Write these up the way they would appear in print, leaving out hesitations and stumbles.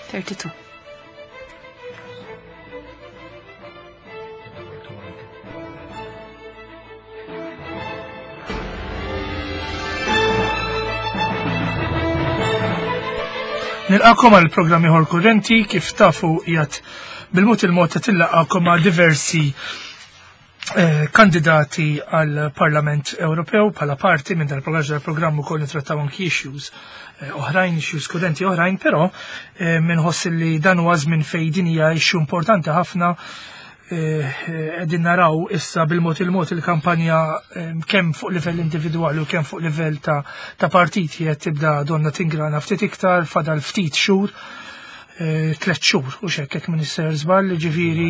32. Nilqakom għal programmi ħor kurrenti kif tafu jgħat bil-mod il-mod tillaqakom għal diversi kandidati għal Parlament Ewropew bħala parti minn dal-programm ukoll nitrattaw anki issues oħrajn, issues kurrenti oħrajn, però minħoss li dan huwa żmien fejn din hija issue importanti ħafna. Qegħdin naraw issa bil-mod il-kampanja kemm fuq livell individwali u kemm fuq livell ta' partiti qed tibda donna tingrana ftit iktar fadal ftit xhur, 3 xhur u hekk Minister żball, ġifieri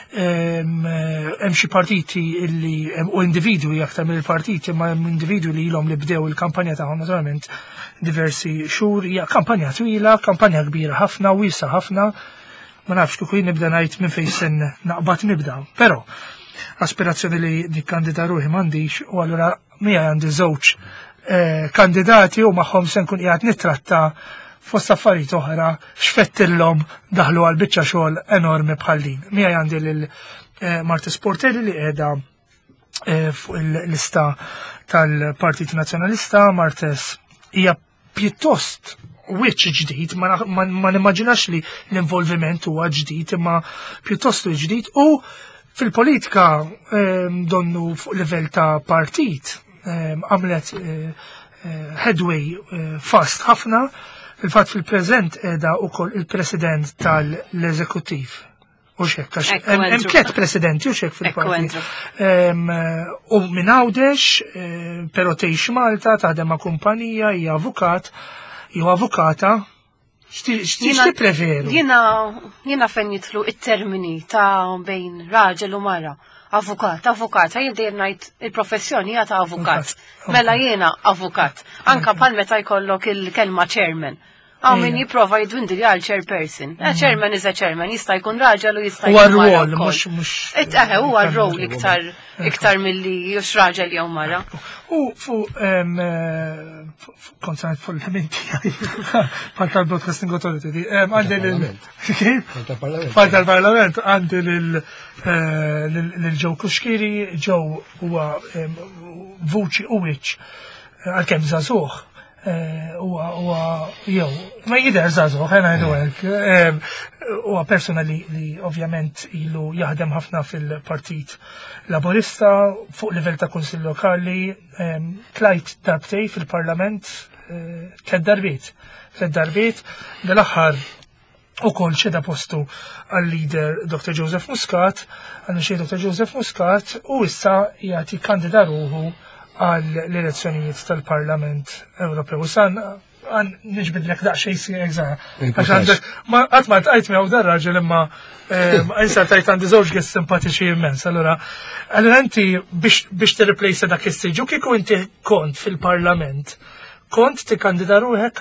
hemm xi partiti illi u individwi aktar mill-partiti ma hemm individwi li ilhom li bdew il-kampanja tagħhom naturalment diversi xhur. Hija kampanja twila, kampanja kbira ħafna, wiesa ħafna. Ma nafx kif nibda ngħid minn fejn se naqbad nibda, però aspirazzjoni li nikkandida ruħi m'għandix u allura mija għandi żewġ kandidati u magħhom se nkun qiegħed nittratta fost affarijiet oħra x'fettillhom daħlu għal biċċa xogħol enormi bħal din. Mija għandi lil Martes Portelli li qiegħda fuq il-lista tal-Partit Nazzjonalista. Martes hija pjuttost wiċċ ġdid, ma nimmaġinax li l-involviment huwa ġdid, imma pjuttost ġdid u fil-politika donnu fuq livell ta' partit għamlet headway fast ħafna. Il-fatt fil-preżent qiegħda wkoll il-President tal-Eżekuttiv. U xekk, hemm 3 presidenti u xekk fil-partit. U minn Għawdex, però tgħix Malta, taħdem ma' kumpanija, hija avukat. Jew avukata, x'tix tippreferu? Jiena fejn jidħlu it-termini ta' bejn raġel u mara. Avukat, jien dejjem ngħid il-professjoni hija ta' avukat. Mela jiena avukat. Anke bħal meta jkollok il-kelma chairman. Min jipprova jidwindili għal chairperson. Chairman is a chairman, jista' jkun raġel u jista' jkun mara. Huwa r-rol, mhux. Huwa r-rol iktar milli jux raġel jew mara. U fuq konsant fuq l-elementi bħal tal-Broadcasting Authority għandi tal-Parlament għandi lil Joe Kuxkiri. Joe huwa vuċi u wiċċ għalkemm żagħżugħ huwa jew ma jidher żagħżugħ ħa ngħidu hekk. Huwa persuna li ovvjament ilu jaħdem ħafna fil-Partit Laburista fuq livell ta' kunsill lokali, tlajt darbtej fil-Parlament 3 darbiet. Dal-aħħar ukoll ċeda postu għal-leader Dr. Joseph Muscat, Dr. Joseph Muscat, u issa jagħti kandida ruħu għall-elezzjonijiet tal-Parlament Ewropew. Nġbidlek daqxej si eża. Għatma tqajt mi għaw dar-raġel imma jisa tajt għandi żewġ għes simpatiċi immens. Allora inti biex t-replejsa dak istiġu kieku inti kont fil-Parlament, kont t-kandida ruħek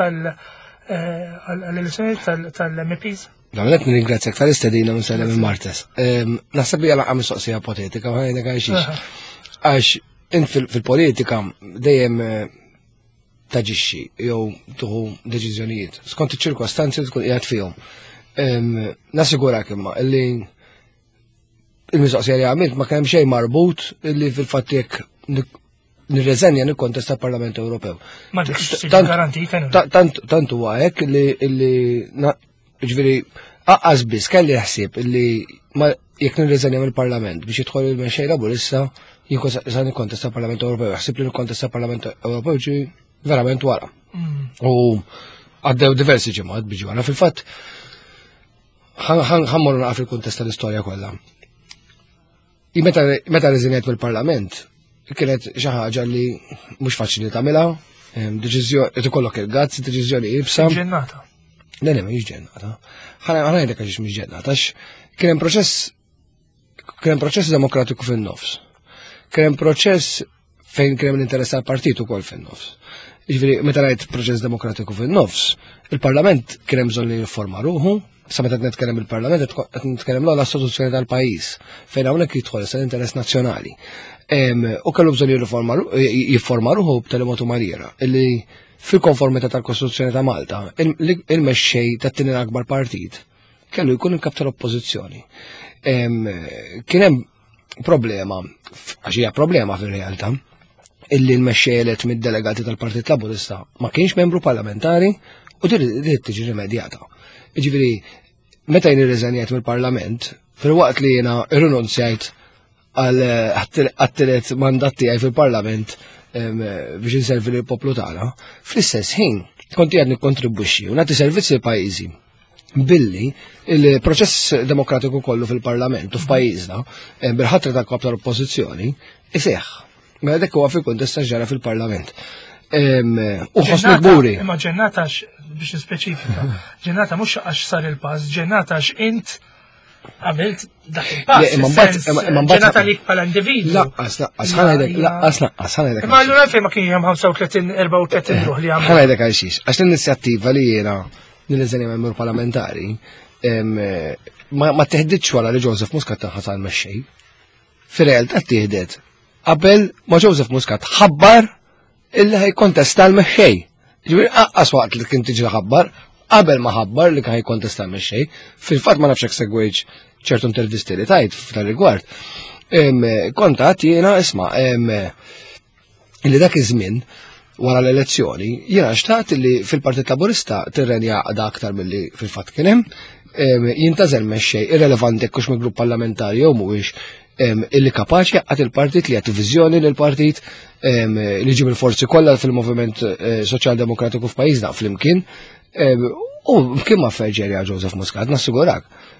għall-elezzjonijiet tal-MPs? Għamlet nirringrazzjak tal-istedina minn Martes. Naħseb li għal mistoqsija ipotetika, għajna għaxix. Għax int fil-politika dejjem taġixxi jew tuħu deċiżjonijiet skont iċ-ċirkostanzi li tkun qiegħed fihom. Nassigurak imma illi il-mistoqsija li għamilt ma kemm xejn marbut illi fil-fatt jekk nirreżenja nikkontesta l-Parlament Ewropew. Tant huwa hekk illi ġifieri aqqas biss kelli ħsieb illi jekk nirreżenja mill-Parlament biex jidħol il-mexxej Laburista jien nikkontesta l-Parlament Ewropew. Ħsib li nikkontesta l-Parlament Ewropew ġi verament wara. U għaddew diversi ġimgħat biġi wara. Fil-fatt ħammorru naqaf il-kuntest tal-istorja kollha. Meta reżenjat mill-Parlament kienet xi ħaġa li mhux faċli tagħmilha, deċiżjoni qed ikollok il-gazz, deċiżjoni ibsa. Ġennata. Le mhix ġennata. Ħanajdek għax mhix ġennata għax kien hemm proċess demokratiku fin-nofs. Kien hemm proċess fejn kien hemm l-interess tal-partit ukoll fin-nofs. Jiġifieri meta ngħid proċess demokratiku fin-nofs, il-Parlament kien hemm bżonn li jifforma ruħu, sa meta qed nitkellem il-Parlament qed nitkellem l-istituzzjoni tal-pajjiż fejn hawnhekk jidħol issa l-interess nazzjonali. U kellu bżonn jifforma ruħu b'tali mod u maniera illi fil-konformità tal-Kostituzzjoni ta' Malta, il-mexxej tat-tieni akbar partit kellu jkun il-kap tal-oppożizzjoni. Kien hemm problema, għax hija problema fir-realtà, illi l-mexxej elett mid-delegati tal-Partit Laburista ma kienx membru parlamentari u trid tiġi rimedjata. Jiġifieri, meta jien irriżenjajt mill-Parlament, fil-waqt li jiena irrinunzjajt għat-tielet mandat tiegħi fil-Parlament biex inservi lill poplu tagħna, fl-istess ħin kont qiegħed nikkontribwixxi u nagħti servizzi li pajjiżi billi il-proċess demokratiku kollu fil-Parlament u f'pajjiżna bil-ħatra tal-kap tal-oppożizzjoni iseħħ. Mela dak huwa fil-kuntest ġara fil-Parlament. U ħossni gburi. Imma ġennata biex nispeċifika. Ġennata mhux għax sar il-pass, ġennata għax int għamilt dak il-pass. Ġennata lik bħala individu. Laqqas, ħanajdek. Imma allura fejn ma kien hemm 35-34 ruħ li għamlu. Ħanajdek għaxix. Għax l-inizjattiva li jiena nil-eżeni membru parlamentari ma teħditx wara li Joseph Muscat taħħasal mexxej. Fir-realtà tieħdet qabel ma Joseph Muscat ħabbar illi ħajkontesta l-mexxej. Ġifieri aqqas waqt li kien tiġi ħabbar, qabel ma ħabbar li kien ħajkontesta l-mexxej, fil-fatt ma nafx hekk segwejġ ċertu intervisti li tajt f'tal-rigward. Kontat jiena isma' illi dak iż-żmien wara l-elezzjoni, jiena xtaqt li fil-Partit Laburista tirrenja għada aktar milli fil-fatt kien hemm, jintażel mexxej irrelevanti kux mill grupp parlamentari jew mhuwiex illi kapaċi għat il-partit li għat viżjoni l-partit li ġib il-forzi kollha fil-moviment soċjal-demokratiku f'pajjiżna fl-imkien u kien ma ferġerja Joseph Muscat, nassigurak.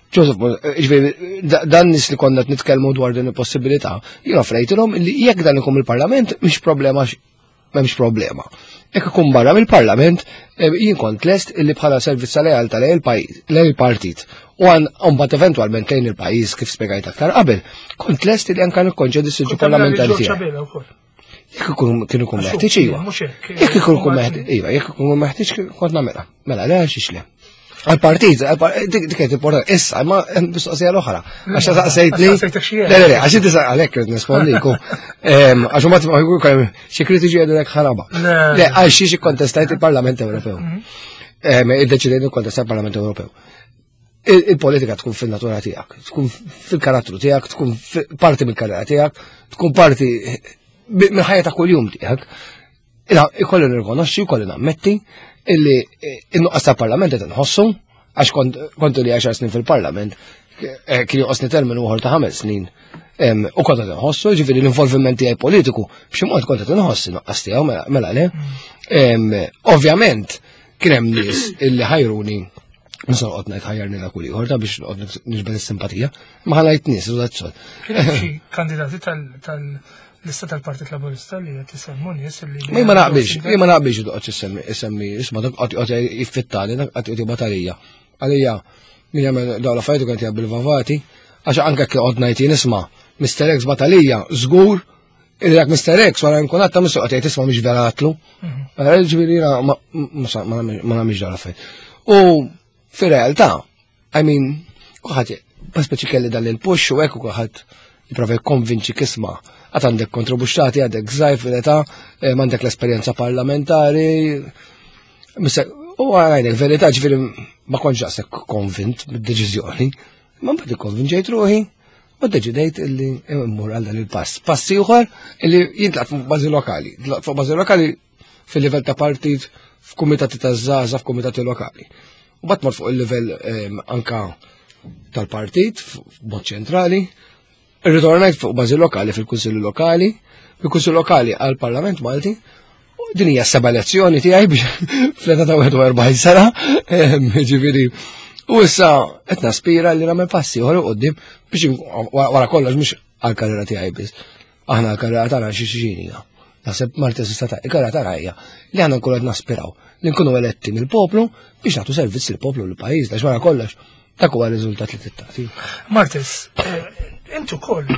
Dan nis li konna nitkellmu dwar din il-possibilità, jien offrejtilhom li jekk dan ikun il-Parlament mhix problema m'hemmx problema. Jekk ikun barra mill-Parlament, jien kont lest illi bħala servizz lealta lejn il-partit u mbagħad eventwalment lejn il-pajjiż kif spjegajt aktar qabel, kont lest illi anke nikkonċedi s-siġġu parlamentari tiegħi. Jekk kienu ikun meħtieġ iva. Jekk ikun meħtieġ kont nagħmilha. Mela le għax le. Għal-partit, dik qed importanti. Issa, ma mistoqsija l-oħra. Għax saqsejtni. Le, għax inti għalhekk rid nispondiku. Għax ma jkun kemm xi kritiġi għedu hekk ħaraba. Le, għax xi kontestajt il-Parlament Ewropew. Iddeċidejt nikkontesta il-Parlament Ewropew. Il-politika tkun fil-natura tiegħek, tkun fil-karattru tiegħek, tkun parti mill-karriera tiegħek, tkun parti mill-ħajja ta' kuljum tiegħek. Ikolli nirkonoxxi, ikolli nammetti illi innuqqas ta' parlament qed inħossu għax kont li 10 snin fil-Parlament kien joqosni terminu uħor ta' 5 snin u kont qed inħossu, ġifieri l-involviment tiegħi politiku b'xi mod kont qed inħossi nuqqas tiegħu mela le. Ovvjament kien hemm nies illi ħajruni nisol qod ngħid ħajjarni la kull ieħor ta' biex noqgħod niġbed is-simpatija, ma ħalajt nies użat sol. Kien hemm xi kandidati l-lista tal-Partit Laburista li qed isemmu nies li ma naqbilx doqgħod isemmi isma' qed jiffittali qed batalija. Għalija min jagħmel dawn l-affarijiet kont jgħid bil-vavati għax anke qed ngħid jien isma' Mr. X batalija żgur illi dak Mr. X wara nkun għatta mistoq qed isma' mhix veratlu. Ġifieri ma nagħmilx dawn l-affarijiet. U fir-realtà, kulħadd speċi kelli dan il-push u hekk kulħadd jipprova jikkonvinċi kisma' għad għandek kontribuċċati, għandek żgħir fil-età, m'għandek l-esperjenza parlamentari. U għajnek verità ġifieri ma kontx daqshekk konvint bid-deċiżjoni, ma mbagħad ikkonvinċejt ruħi u ddeċidejt illi mmur għal dan il-pass. Pass ieħor illi jintlaq fuq bażi lokali. Fuq bażi lokali fil-livell ta' partit, f'kumitati taż-żgħażagħ, f'kumitati lokali. U bad fuq il-livell anka tal-partit, b'mod ċentrali, irritornajt fuq bażi lokali fil-Kunsilli Lokali, fil-Kunsilli Lokali għall-Parlament Malti, u din hija s-seba' elezzjoni tiegħi biex fl-età ta' 41 sena, ġifieri. U issa qed naspira li nagħmel passi ieħor quddiem biex wara kollox mhux għall-karriera tiegħi biss. Aħna l-karriera tagħna xi xiġinija. Naħseb Malti s'ista' ta' il-karriera tagħna hija li aħna nkunu qed naspiraw li nkunu eletti mill-poplu biex nagħtu servizz lill-poplu lill-pajjiż għax wara kollox dak huwa r-riżultat li tittati. Martis, intu koll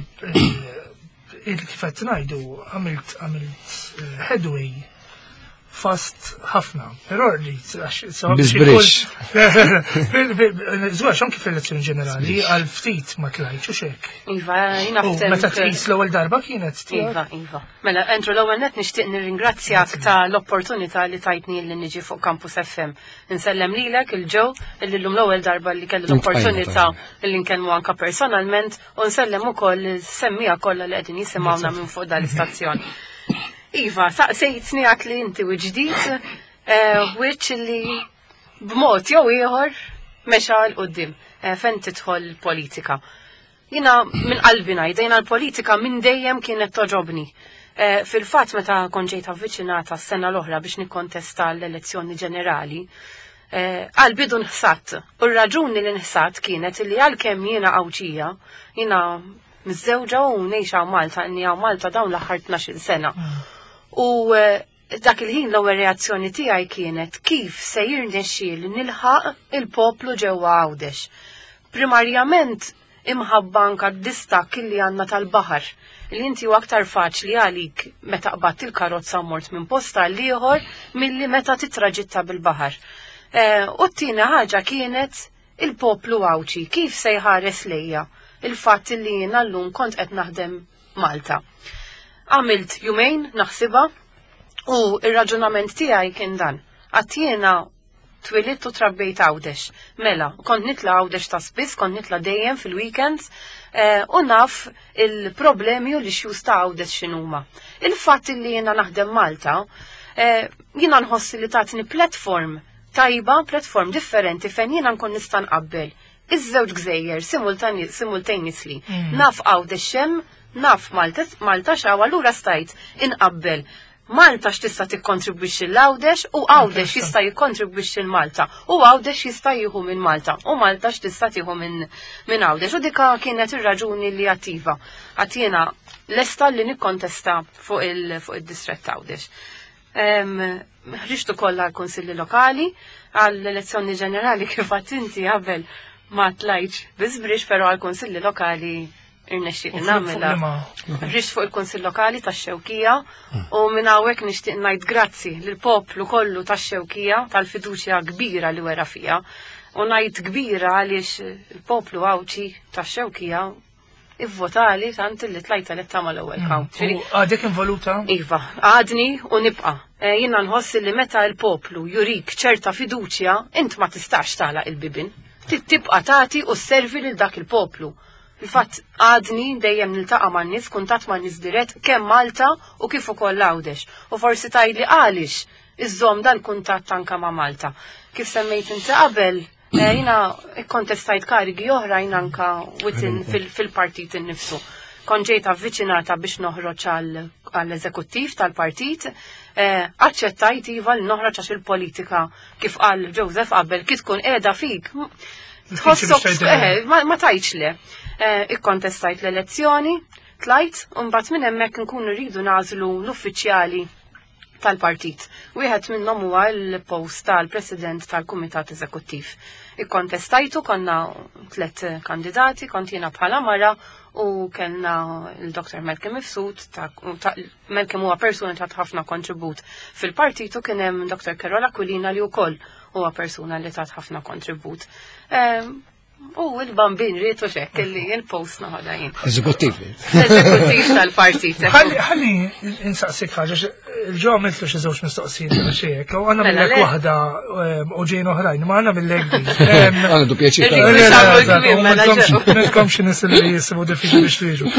kif qed ngħidu għamilt headway fast ħafna, però li Żgur x'anki fil-elezzjoni ġenerali għal ftit ma tlajtx u xek. Iva, jina Meta tqis l-ewwel darba kienet tiegħek. Iva. Mela, entru l-ewwel net nixtieq nirringrazzjak ta' l-opportunità li tajtni li niġi fuq Campus FM. Insellem lilek il-ġew illi llum l-ewwel darba li kelli l-opportunità li nkellmu anke personalment u nsellem ukoll is-semmija kollha li qegħdin jisimgħuna minn fuq dal-istazzjon. Iva, saqsejtni għat li inti u ġdid, which li b'mod jew ieħor mexa l-qoddim fejn tidħol politika. Jina minn qalbi ngħid l-politika minn dejjem kienet toġobni. Fil-fatt meta kont ġejt avviċinata s-sena l-oħra biex nikkontesta l-elezzjoni ġenerali, għal-bidu nħsat. U r-raġuni li nħsat kienet li għalkemm jiena Awċija, jiena miżżewġa u ngħixha Malta, inni Malta dawn l-aħħar 12 sena. U dak il-ħin l-ewwel reazzjoni tiegħi kienet kif se jirnexxiel nilħaq il-poplu ġewwa Għawdex. Primarjament imħabba anke d-distak illi għandna tal-baħar li inti aktar faċli għalik meta qbadt il-karozza mort minn posta l ieħor milli meta titraġitta bil-baħar. U t-tieni ħaġa kienet il-poplu Għawċi kif se jħares lejja il-fatt li jiena llum kont qed naħdem Malta. Għamilt jumejn naħsibha u ir-raġunament tiegħi kien dan. Għattiena twilit u trabbejt Għawdex. Mela, kont nitla Għawdex ta' spiss, kont nitla dejjem fil-weekends u naf il-problemi u l-issues ta' Għawdex x'inhuma. Il-fatt li jiena naħdem Malta, jiena nħossi li tatni platform tajba, platform differenti fejn jiena nkun nista' nqabbel. Iż-żewġ gżejjer simultaneously. Naf Għawdex hemm, naf Malta x'hawn allura stajt inqabbel. Malta x'tista' tikkontribwixxi l-Għawdex u Għawdex jista' jikkontribwixxi l-Malta u Għawdex jista' jieħu minn Malta u Malta x'tista' tieħu minn Għawdex. U dika kienet ir-raġuni li attiva. Għad jiena lesta li nikkontesta fuq id-distrett Għawdex. Ħriġtu kollha għall-Kunsilli Lokali għall-elezzjoni ġenerali kif għadt inti qabel ma tlajtx biżbrix però għall-Kunsilli Lokali irnexxiet nagħmilha. Rrixt fuq il-Kunsill Lokali tax-Xewkija u minn hawnhekk nixtieq ngħid grazzi lill-poplu kollu tax-Xewkija tal-fiduċja kbira li wera fiha u ngħid kbira għaliex il-poplu Għawċi tax-Xewkija ivvotali tant li tlajta eletta mal-ewwel count. Għadek involuta? Iva, għadni u nibqa'. Jiena nħossi li meta l-poplu jurik ċerta fiduċja int ma tistax tagħlaq il-bibin. Tibqa' tagħti u sservi lil dak il-poplu. Fil-fatt għadni dejjem niltaqa' man-nies, kuntatt man-nies dirett kemm Malta u kif ukoll Għawdex. U forsi tgħidli għaliex iżżomm dal-kuntatt anke ma' Malta. Kif semmejt inti qabel, jiena kkontestajt karigi oħrajn anke witin fil-partit innifsu. Kont ġejt avviċinata biex noħroġ għall-eżekuttiv tal-partit, aċċettajt iva li noħroġ għax il-politika kif qal Joseph qabel kif tkun qiegħda fik. Tħossok ma tajtx le. Ikkontestajt l-elezzjoni, tlajt, u mbagħad minn hemmhekk nkunu rridu nażlu l-uffiċjali tal-partit. Wieħed minnhom huwa l-post tal-President tal-Kumitat Eżekuttiv. Ikkontestajtu konna 3 kandidati, kont jiena bħala mara u kellna l-Dr. Malcolm Mifsud, Malcolm huwa persuna ta' ħafna kontribut fil-partitu kien hemm Dr. Carola Aquilina li wkoll huwa persuna li tat ħafna kontribut. U il-bambin rritu xek li il-post naħda jien. Eżekuttiv. Eżekuttiv tal-partit. Ħalli insaqsik ħaġa, il-ġo għamiltu xi żewġ mistoqsijiet xiek, u għandna millek waħda u ġejn oħrajn, ma għandna millek di. Għandu pjaċir. Nilkom xi nies li jisibu diffiċli biex twieġu.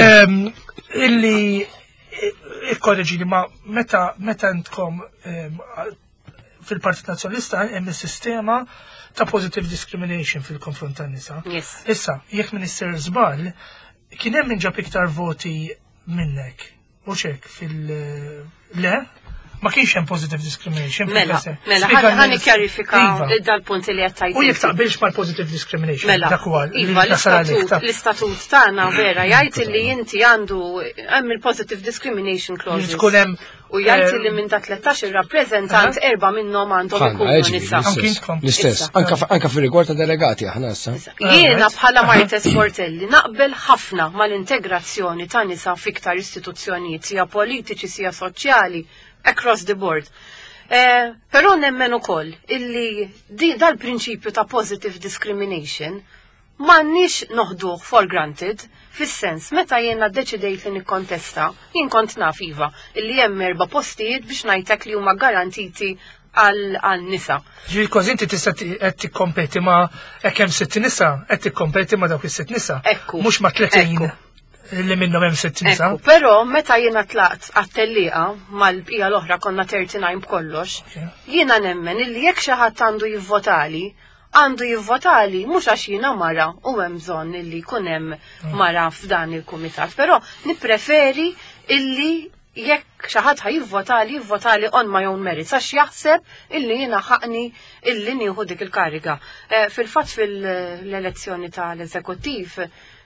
Illi ikkorreġini ma meta intkom fil-Partit Nazzjonalista hemm is-sistema ta' positive discrimination fil-konfront tan-nisa. Issa, jekk Minister żball, kien hemm min ġab iktar voti minnek. U xek fil-le, ma kienx hemm positive discrimination. Mela, ħani kjarifika dal-punt li qed tajt. U jekk taqbilx mal-positive discrimination. Mela, iva l-istatut tagħna vera jgħid li inti għandu hemm il-positive discrimination clauses. U jgħid li minn ta' 13 rappreżentant 4 minnhom għandhom ikunu nisa. L-istess, anke fir-rigward ta' delegati aħna issa. Jiena bħala Marta Sportelli naqbel ħafna mal-integrazzjoni ta' nisa fiktar istituzzjonijiet sija politiċi sija soċjali across the board. Però nemmen ukoll illi dal-prinċipju ta' positive discrimination m'għandniex noħduh for granted, fis-sens meta jiena ddeċidejt li nikkontesta, jien kont naf iva illi hemm 4 postijiet biex ngħidlek li huma garantiti għal-nisa. Ġiri kważi inti tista' qed tikkompeti ma' hekk hemm 6 nisa, qed tikkompeti ma' dawk is-6 nisa. Ekku. Mhux ma' 30 li minnhom hemm 6 nisa. Ekku, però meta jiena tlaqt għat-tellieqa mal-bqija l-oħra konna 39 b'kollox, jiena nemmen illi jekk xi ħadd għandu jivvotali mhux għax jiena mara u hemm bżonn illi jkun hemm mara f'dan il-kumitat, però nippreferi illi jekk xi ħadd jivvotali on my own merits għax jaħseb illi jiena ħaqni illi nieħu dik il-kariga. Fil-fatt fil-elezzjoni tal-eżekuttiv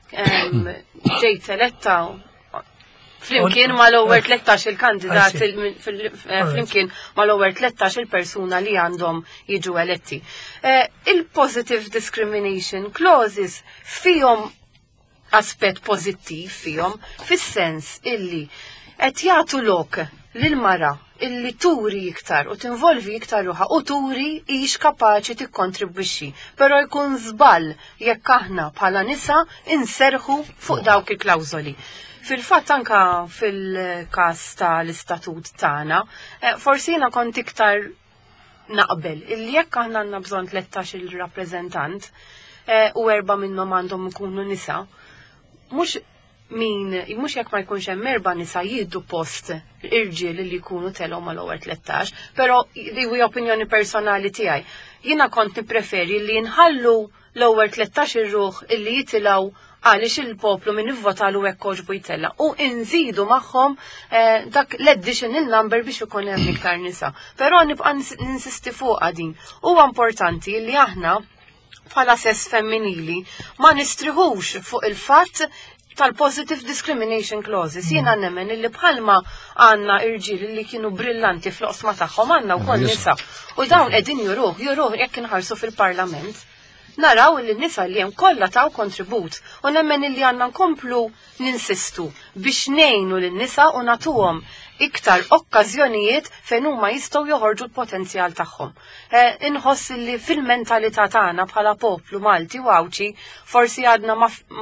ġejt eletta flimkien mal-ewwel 13 il-kandidat flimkien mal-ewwel 13 il-persuna li għandhom jiġu eletti. Il-positive discrimination clauses fihom aspett pożittiv fihom fis-sens illi qed jagħtu lok lil-mara illi turi iktar u tinvolvi iktar ruħha u turi hix kapaċi tikkontribwixxi, però jkun żball jekk aħna bħala nisa inserħu fuq dawk il-klawżoli. Fil-fatt anka fil-każ tal-istatut tagħna, forsi jiena kont iktar naqbel illi jekk aħna għandna bżonn 13 il-rappreżentant u 4 minnhom għandhom ikunu nisa, mhux jekk ma jkunx hemm 4 nisa jiddu post irġiel li jkunu telhom mal-ewwel 13, però li huwa opinjoni personali tiegħi. Jiena kont nippreferi li nħallu l-ewwel 13 ir-ruħ illi jitilgħu għaliex il-poplu min ivvotalu hekk oġbu jtella u nżidu magħhom dak l-additional number biex ikun hemm iktar nisa. Però nibqa' ninsisti fuqha din. Huwa importanti li aħna bħala sess femminili ma nistriħux fuq il-fatt tal-positive discrimination clauses. Jiena nemmen illi bħalma għandna irġiel li kienu brillanti fl-oqsma tagħhom għandna wkoll nisa. U dawn qegħdin juruh jekk inħarsu fil-Parlament. Naraw li n-nisa li hemm kollha taw kontribut u nemmen illi għandna nkomplu ninsistu biex ngħinu lin-nisa u nagħtuhom iktar okkażjonijiet fejn huma jistgħu joħorġu l-potenzjal tagħhom. Inħoss li fil-mentalità tagħna bħala poplu Malti u Awċi forsi għadna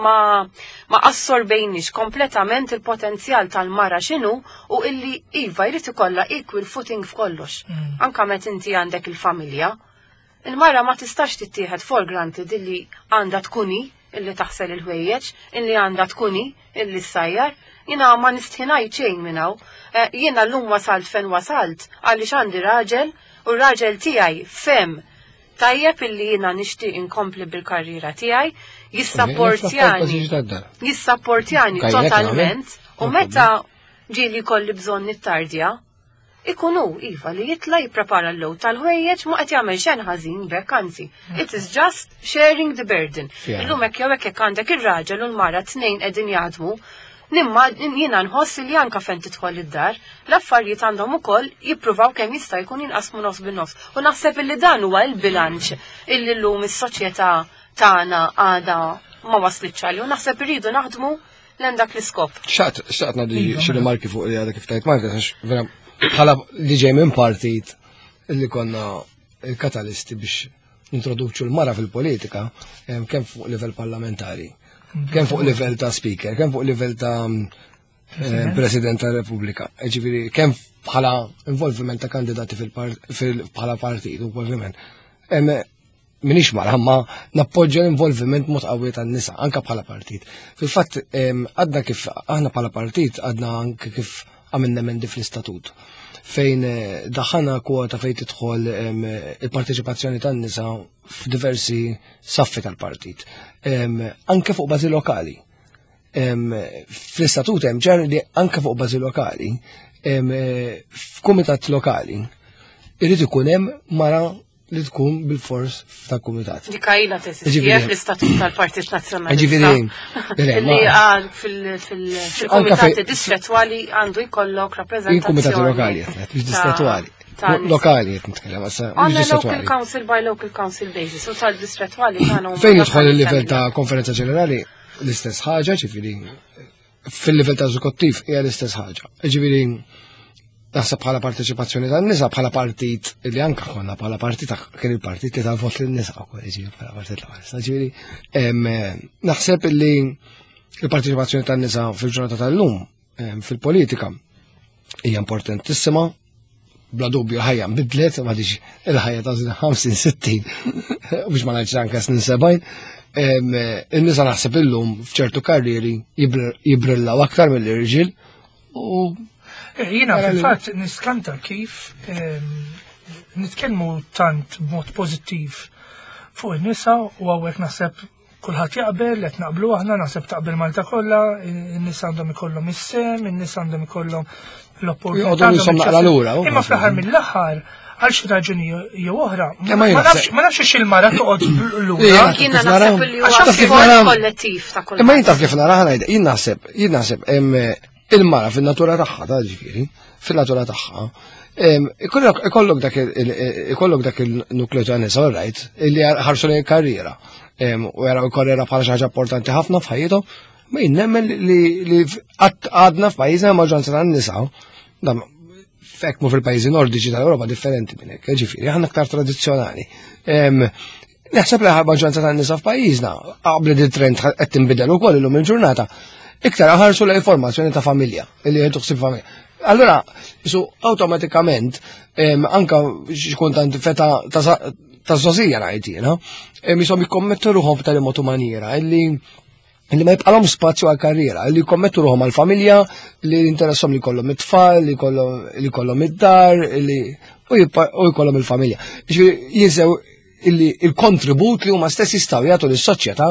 ma assorbejniex kompletament il-potenzjal tal-mara x'inhu u illi iva jrid ikollha equal footing f'kollox. Anke meta inti għandek il-familja. Il-mara ma tistax tittieħed for granted illi għandha tkuni illi taħsel il-ħwejjeġ, illi għandha tkuni illi s-sajjar. Jiena ma nistħinaj xejn minn hawn. Jiena llum wasalt fejn wasalt għaliex għandi raġel u r-raġel tiegħi fem tajjeb illi jiena nixtieq inkompli bil-karriera tiegħi, jissapportjani totalment u meta ġieli kolli bżonn nittardja ikunu iva li jitla jipprepara l-low tal-ħwejjeġ ma qed jagħmel xejn ħażin bekk anzi. It is just sharing the burden. Illum hekk jew hekk għandek ir-raġel u l-mara tnejn qegħdin jaħdmu, jiena nħoss li anke fejn tidħol id-dar, l-affarijiet għandhom ukoll jippruvaw kemm jista' jkun jinqasmu nofs bin-nofs. U naħseb illi dan huwa l-bilanċ illi llum is-soċjetà tagħna għadha ma waslitx għalih u naħseb irridu naħdmu lejn dak l-iskop. Xaqt nagħdi xi rimarki fuq li għadha kif tajt Marta vera bħala li ġej minn partit li konna il-katalisti biex introduċu l-mara fil-politika kemm fuq livell parlamentari, kemm fuq livell ta' speaker, kemm fuq livell ta' President ta' Repubblika. Ġifieri kemm bħala involviment ta' kandidati bħala partit involviment. Minix mara, ma nappoġġja l-involviment mod qawwi tan-nisa anke bħala partit. Fil-fatt għadna kif aħna bħala partit għadna anke kif għamilna mendi fl-istatut fejn daħħana kwota fejn tidħol il-parteċipazzjoni tan-nisa f'diversi saffi tal-partit. Anke fuq bażi lokali. Fl-istatut hemm ġar li anke fuq bażi lokali, f'kumitat lokali, irid ikun hemm mara li tkun bil-fors ta' kumitat. Dikajla teżisti fl-istatut tal-Partit Nazzjonalista. Li għal fil-komitati distretwali għandu jkollok rappreżentazzjoni. Il-komitati lokali, mhux distretwali. Lokali qed nitkellem għandna local council by local council basis, u tal-distretwali tagħna. Fejn jidħol il-livell ta' konferenza ġenerali l-istess ħaġa, ġifieri fil-livell ta' eżekuttiv hija l-istess ħaġa. Ġifieri naħseb bħala parteċipazzjoni tan-nisa bħala partit li anke konna bħala partit kien il-partit li tal-vot lin-nisa wkoll bħala partit l-għal. Ġifieri naħseb li il-parteċipazzjoni tan-nisa fil-ġurnata tal-lum fil-politika hija importantissima, bla dubju ħajja nbidlet ma diġ il-ħajja ta' 50-60 biex ma ngħidx anke snin 70. In-nisa naħseb illum f'ċertu karrieri jibrillaw aktar mill-irġiel u Jiena fil-fatt niskanta kif nitkellmu tant b'mod pożittiv fuq in-nisa u hawnhekk naħseb kulħadd jaqbel qed naqblu aħna naħseb taqbel Malta kollha, in-nisa għandhom ikollhom is-sem, in-nisa għandhom ikollhom l-opportunità. Imma fl-aħħar mill-aħħar għal xi raġuni jew oħra, ma nafx x'il-mara toqgħod lura. Jiena naħseb li huwa sforz kollettiv ta' kulħadd. Imma jien taf kif naraha ngħid, jien naħseb il-mara fil-natura tagħha ta' ġifieri, fil-natura tagħha. Ikollok dak il-nukleo ta' nisa rajt illi ħarsu lejn karriera u jaraw il-karriera bħala xi ħaġa importanti ħafna f'ħajjithom, ma jien nemmen li għadna f'pajjiżna maġġoranza tan-nisa fekk mu fil-pajjiżi nordiċi tal-Ewropa differenti minn hekk, ġifieri aħna aktar tradizzjonali. Naħseb li maġġoranza tan-nisa f'pajjiżna qabel il-trend qed tinbidel ukoll illum il-ġurnata iktar ħarsu lejn informazzjoni ta' familja, illi qed tuħsib familja. Allora, jisu automatikament, anka xkuntant feta ta' zozija rajtina, jisom jikkommettu ruħom f'tal-motu maniera, illi ma jibqalhom spazju għal-karriera, illi jikkommettu ruħom għal-familja, li interessom li kollhom it-tfal, li kollhom id-dar, u jkollhom il-familja. Jinsew illi il-kontribut li huma stess jistgħu jagħtu lis-soċjetà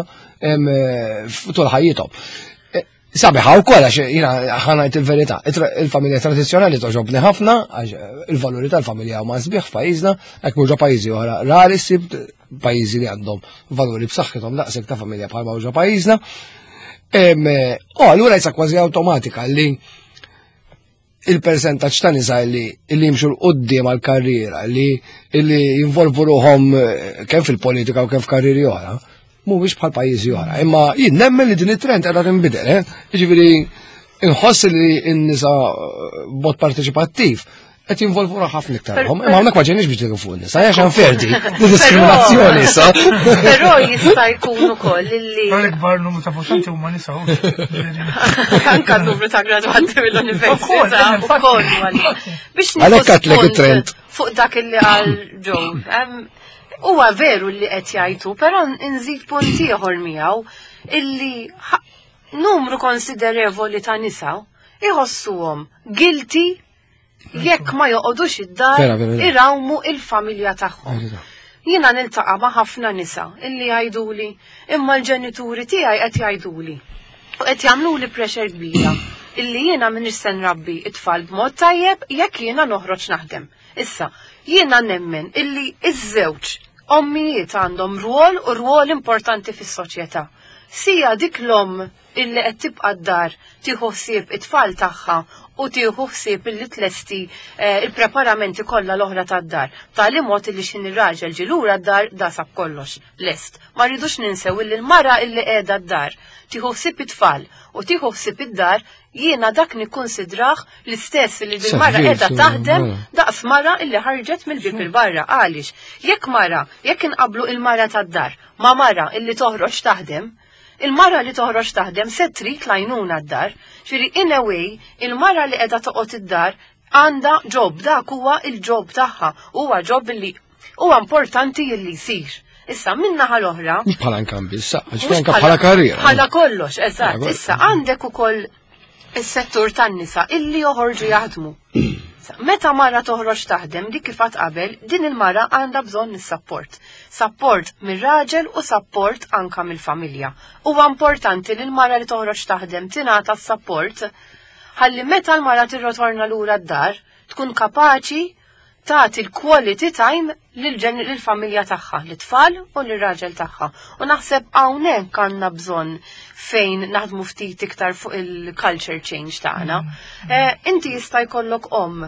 tul ħajjithom. Sabiħa u kolla jina ħanajt il-verita, il-familja tradizjonali toġobni ħafna, il-valuri tal-familja u mażbiħ f'pajizna, għek muġa pajizi uħra, rari sib pajizi li għandhom valuri b'saħħithom daqsek ta' familja bħal muġa pajizna. Allura jisa kważi automatika li il-percentaċ ta' nisa li jimxu l-qoddim għal-karriera, li jinvolvu ruħom kemm fil-politika u kemm f'karrieri oħra. Mhuwiex bħal pajjiżi oħra, imma jien nemmen li din it-trend qiegħda tinbidel, jiġifieri inħoss li n-nisa b'mod parteċipattiv qed jinvolvu ħafna iktar. Imma hawnhekk ma ġejniex biex fuq in-nisa, hija x'anferdi, diskriminazzjoni issa. Però jista' jkun ukoll illi. L-ikbar numru ta' votanti huma nisa. Anke n-numru ta' gradwati mill-università ukoll biex it-trend fuq dak illi għal ġew. Huwa veru li qed jgħidu, però nżid punt ieħor miegħu illi numru konsiderevoli ta' nisa iħossuhom guilty jekk ma joqogħdux id-dar irawmu il-familja tagħhom. Jiena niltaqa' ma' ħafna nisa illi jgħiduli imma l-ġenituri tiegħi qed jgħiduli u qed jagħmluli pressure kbira illi jiena m'iniex se nrabbi it-tfal b'mod tajjeb jekk jiena noħroġ naħdem. Issa, jiena nemmen illi iż-żewġ ommijiet għandhom rwol importanti fis-soċjetà. Sija dik l-omm illi qed tibqa' d-dar tieħu ħsieb it-tfal tagħha u tieħu ħsieb illi tlesti il-preparamenti kollha l-oħra tad-dar. Tali mod illi xi raġel ġi lura d-dar da sab kollox lest. Ma rridux ninsew illi l-mara illi qiegħda d-dar tieħu ħsieb it-tfal u tieħu ħsieb id-dar jiena dak nikkonsidrah l-istess li l-mara qiegħda taħdem daqs mara illi ħarġet mill-bib il-barra għaliex jekk inqablu il-mara tad-dar ma' mara illi toħroġ taħdem, il-mara li toħroġ taħdem se trid lajnuna d-dar, ġifieri in a way il-mara li qiegħda toqgħod id-dar għandha ġob dak huwa il-ġob tagħha, huwa ġob li huwa importanti illi jsir. Issa min-naħa l-oħra. Bħala nkambi, issa, bħala karriera. Bħala kollox, eżatt. Issa għandek ukoll is-settur tan-nisa illi joħorġu jaħdmu. Meta mara toħroġ taħdem dik kif qabel, din il-mara għandha bżonn is-support. Support mir-raġel u support anka mill-familja. Huwa importanti li l-mara li toħroġ taħdem tingħata s-support ħalli meta l-mara tirrotorna lura d-dar tkun kapaċi tagħti l-quality time lill-familja tagħha, lit-tfal u lir-raġel tagħha. U naħseb hawnhekk għandna bżonn fejn naħdmu ftit iktar fuq il-culture change tagħna. Inti jista' jkollok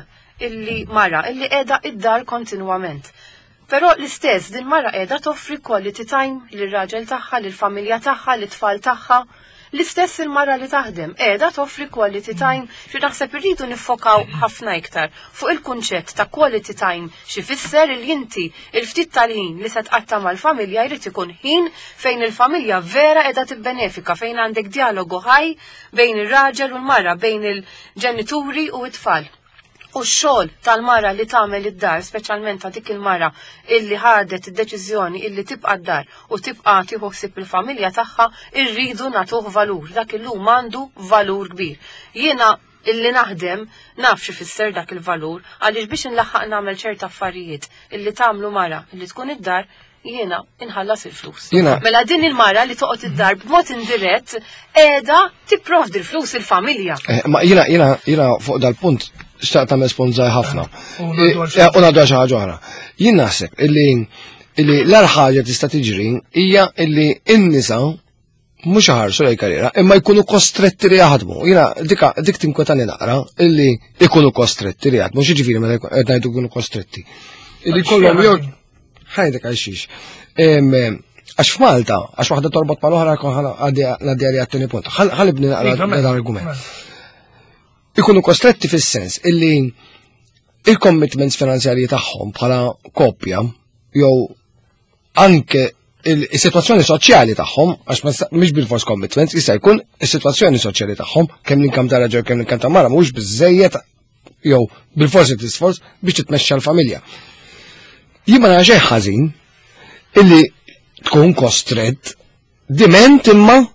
illi mara illi qiegħda id-dar kontinwament. Però l-istess din mara qiegħda toffri quality time lir-raġel tagħha, lill-familja tagħha, lit-tfal tagħha. L-istess il-mara li taħdem qiegħda toffri quality time xi naħseb irridu niffokaw ħafna iktar fuq il-kunċett ta' quality time xi fisser il inti il-ftit tal-ħin li se tqatta' mal-familja jrid ikun ħin fejn il-familja vera qiegħda tibbenefika fejn għandek dialogu ħaj bejn ir-raġel u l-mara bejn il-ġenituri u t-tfal. U x-xogħol tal-mara li tagħmel id-dar, speċjalment ta' dik il-mara illi ħadet id-deċiżjoni illi tibqa' d-dar u tibqa' tieħu ħsieb il-familja tagħha, irridu nagħtuh valur. Dak illum għandu valur kbir. Jiena illi naħdem naf xi fisser dak il-valur għaliex biex inlaħħaq nagħmel ċerta affarijiet illi tagħmlu mara illi tkun id-dar jiena inħallas il-flus. Mela din il-mara li toqgħod id-dar b'mod indirett qiegħda tipprovdi l-flus il-familja. Ma jiena fuq dal-punt xtaqt tagħmel sponżaj ħafna. U ngħidu xi ħaġa oħra. Jien naħseb illi l-ar ħaġa tista' tiġri hija illi n-nisa mhux ħarsu lejn karriera, imma jkunu kostretti li jaħdmu. Jiena dik tinkwetani naqra illi jkunu kostretti li jaħdmu. X'jiġifieri meta qed ngħidu jkunu kostretti. Illi kollhom jew ħajdek għaxix. Għax f'Malta, għax waħda torbot mal-oħra ngħaddi għalija t-tieni punt. Ħalibni naqra l-argument. Ikunu kostretti fis-sens illi il-commitments finanzjarji tagħhom bħala koppja jew anke is-sitwazzjoni soċjali tagħhom għax mhix bil-fors commitments jista' jkun is-sitwazzjoni soċjali tagħhom kemm l-inkam ta' raġel kemm l-inkam ta' mara mhux biżejjed jew bil-forsi tisforz biex titmexxa l-familja. Jien ma nara xejn ħażin illi tkun kostrett diment